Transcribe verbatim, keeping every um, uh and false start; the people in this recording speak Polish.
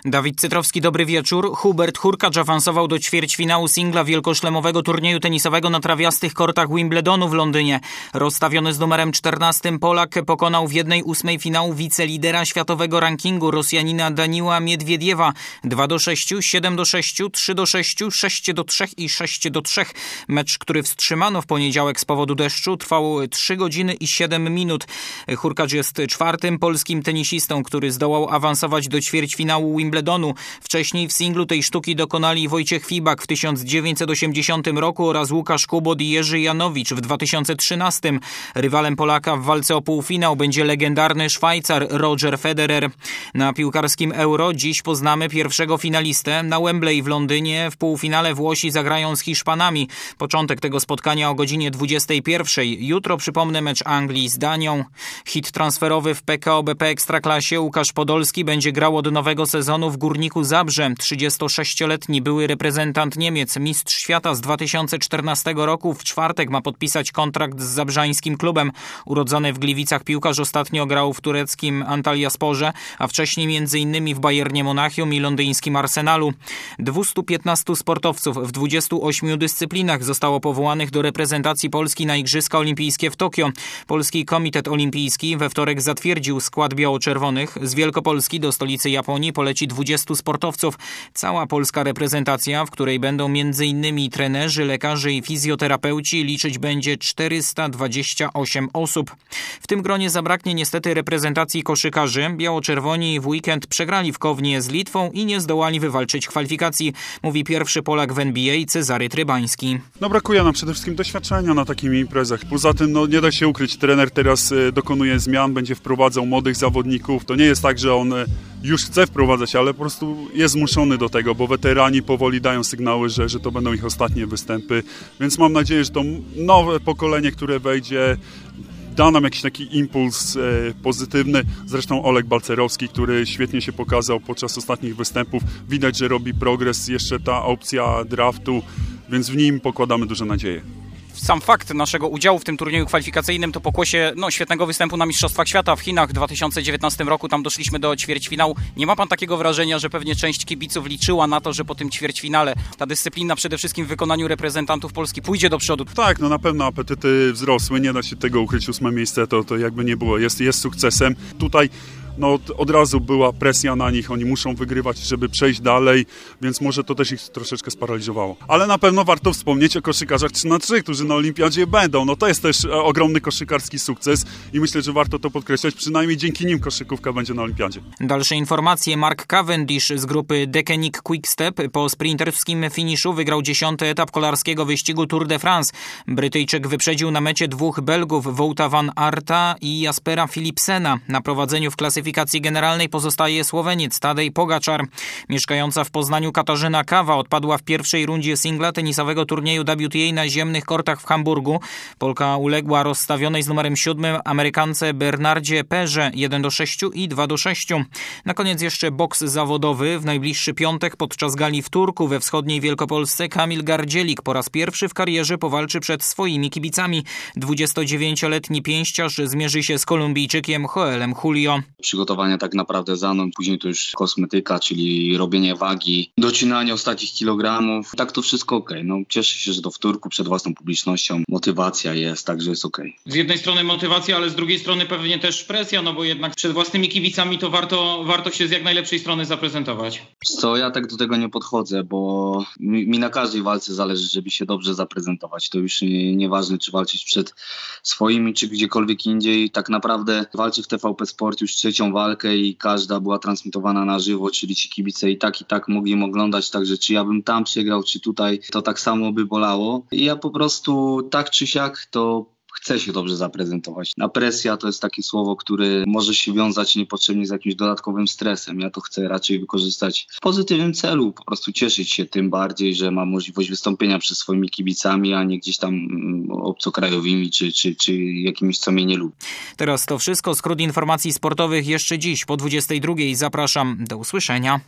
Dawid Cytrowski, dobry wieczór. Hubert Hurkacz awansował do ćwierćfinału singla wielkoszlemowego turnieju tenisowego na trawiastych kortach Wimbledonu w Londynie. Rozstawiony z numerem czternastym Polak pokonał w jednej ósmej finału wicelidera światowego rankingu Rosjanina Daniła Miedwiediewa. dwa do sześciu, siedem do sześciu, trzy do sześciu, sześć do trzech i sześć do trzech. Mecz, który wstrzymano w poniedziałek z powodu deszczu, trwał trzy godziny i siedem minut. Hurkacz jest czwartym polskim tenisistą, który zdołał awansować do ćwierćfinału Wimbledonu. Wcześniej w singlu tej sztuki dokonali Wojciech Fibak w tysiąc dziewięćset osiemdziesiątym roku oraz Łukasz Kubot i Jerzy Janowicz w dwa tysiące trzynastym. Rywalem Polaka w walce o półfinał będzie legendarny Szwajcar Roger Federer. Na piłkarskim Euro dziś poznamy pierwszego finalistę. Na Wembley w Londynie w półfinale Włosi zagrają z Hiszpanami. Początek tego spotkania o godzinie dwudziestej pierwszej. Jutro przypomnę mecz Anglii z Danią. Hit transferowy w P K O B P Ekstraklasie Łukasz Podolski będzie grał od nowego sezonu w Górniku Zabrze. trzydziestosześcioletni były reprezentant Niemiec, mistrz świata z dwa tysiące czternastego roku w czwartek ma podpisać kontrakt z zabrzańskim klubem. Urodzony w Gliwicach piłkarz ostatnio grał w tureckim Antalyasporze, a wcześniej między innymi w Bayernie Monachium i londyńskim Arsenalu. dwieście piętnastu sportowców w dwudziestu ośmiu dyscyplinach zostało powołanych do reprezentacji Polski na Igrzyska Olimpijskie w Tokio. Polski Komitet Olimpijski we wtorek zatwierdził skład biało-czerwonych. Z Wielkopolski do stolicy Japonii poleci dwudziestu sportowców. Cała polska reprezentacja, w której będą m.in. trenerzy, lekarze i fizjoterapeuci, liczyć będzie czterysta dwadzieścia osiem osób. W tym gronie zabraknie niestety reprezentacji koszykarzy. Biało-czerwoni w weekend przegrali w Kownie z Litwą i nie zdołali wywalczyć kwalifikacji, mówi pierwszy Polak w N B A Cezary Trybański. No brakuje nam przede wszystkim doświadczenia na takich imprezach. Poza tym no, nie da się ukryć, trener teraz y, dokonuje zmian, będzie wprowadzał młodych zawodników. To nie jest tak, że on y, już chce wprowadzać, ale po prostu jest zmuszony do tego, bo weterani powoli dają sygnały, że, że to będą ich ostatnie występy. Więc mam nadzieję, że to nowe pokolenie, które wejdzie, da nam jakiś taki impuls e, pozytywny. Zresztą Oleg Balcerowski, który świetnie się pokazał podczas ostatnich występów. Widać, że robi progres, jeszcze ta opcja draftu, więc w nim pokładamy duże nadzieje. Sam fakt naszego udziału w tym turnieju kwalifikacyjnym to pokłosie no, świetnego występu na Mistrzostwach Świata w Chinach w dwa tysiące dziewiętnastym roku. Tam doszliśmy do ćwierćfinału. Nie ma pan takiego wrażenia, że pewnie część kibiców liczyła na to, że po tym ćwierćfinale ta dyscyplina przede wszystkim w wykonaniu reprezentantów Polski pójdzie do przodu? Tak, no na pewno apetyty wzrosły. Nie da się tego ukryć. Ósme miejsce to, to jakby nie było. Jest, jest sukcesem. Tutaj no od razu była presja na nich, oni muszą wygrywać, żeby przejść dalej, więc może to też ich troszeczkę sparaliżowało. Ale na pewno warto wspomnieć o koszykarzach trzy na trzy, którzy na olimpiadzie będą. No to jest też ogromny koszykarski sukces i myślę, że warto to podkreślać, przynajmniej dzięki nim koszykówka będzie na olimpiadzie. Dalsze informacje. Mark Cavendish z grupy Deceuninck Quick-Step po sprinterskim finiszu wygrał dziesiąty etap kolarskiego wyścigu Tour de France. Brytyjczyk wyprzedził na mecie dwóch Belgów, Wouta van Aerta i Jaspera Philipsena. Na prowadzeniu w klasyfikacji W klasyfikacji generalnej pozostaje Słoweniec Tadej Pogaczar. Mieszkająca w Poznaniu Katarzyna Kawa odpadła w pierwszej rundzie singla tenisowego turnieju W T A na ziemnych kortach w Hamburgu. Polka uległa rozstawionej z numerem siódmym Amerykance Bernardzie Perze jeden do sześciu i dwa do sześciu. Na koniec jeszcze boks zawodowy. W najbliższy piątek podczas gali w Turku we wschodniej Wielkopolsce Kamil Gardzielik po raz pierwszy w karierze powalczy przed swoimi kibicami. dwudziestodziewięcioletni pięściarz zmierzy się z Kolumbijczykiem Joelem Julio. Przygotowania tak naprawdę za mną, później to już kosmetyka, czyli robienie wagi, docinanie ostatnich kilogramów. Tak to wszystko okej. No, cieszę się, że to w Turku przed własną publicznością. Motywacja jest, także jest okej. Z jednej strony motywacja, ale z drugiej strony pewnie też presja, no bo jednak przed własnymi kibicami to warto, warto się z jak najlepszej strony zaprezentować. Co, ja tak do tego nie podchodzę, bo mi, mi na każdej walce zależy, żeby się dobrze zaprezentować. To już nie, nieważne, czy walczyć przed swoimi, czy gdziekolwiek indziej. Tak naprawdę walczę w T V P Sport już trzecią walkę i każda była transmitowana na żywo, czyli ci kibice i tak i tak mogli ją oglądać, także czy ja bym tam przegrał, czy tutaj, to tak samo by bolało. I ja po prostu tak czy siak to chcę się dobrze zaprezentować. A presja to jest takie słowo, które może się wiązać niepotrzebnie z jakimś dodatkowym stresem. Ja to chcę raczej wykorzystać w pozytywnym celu, po prostu cieszyć się tym bardziej, że mam możliwość wystąpienia przed swoimi kibicami, a nie gdzieś tam obcokrajowymi, czy, czy, czy jakimiś, co mnie nie lubi. Teraz to wszystko. Skrót informacji sportowych jeszcze dziś po dwudziestej drugiej. Zapraszam. Do usłyszenia.